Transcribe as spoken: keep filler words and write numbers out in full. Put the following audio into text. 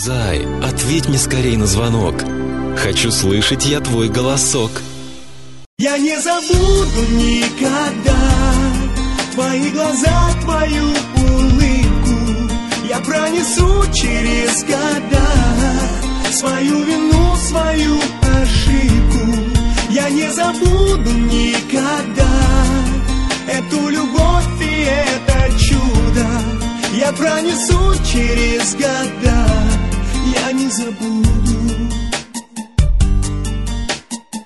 Зай, ответь мне скорей на звонок. Хочу слышать я твой голосок. Я не забуду никогда твои глаза, твою улыбку. Я пронесу через года свою вину, свою ошибку. Я не забуду никогда эту любовь и это чудо. Я пронесу через года, я не забуду.